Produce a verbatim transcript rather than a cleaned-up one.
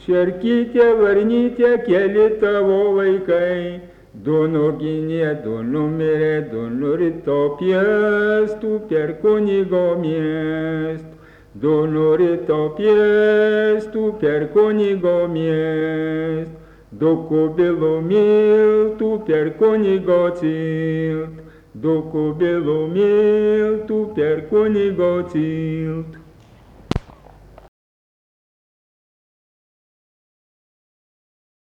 Šerkytė, varnytė, keli tavo vaikai, du nuginė, du numirė, du nurito piestų per kunigo miestų. Du nurito piestų per kunigo miestų. Du kubilų miltų per kunigo ciltą. Du kubilų miltų per kunigo ciltą.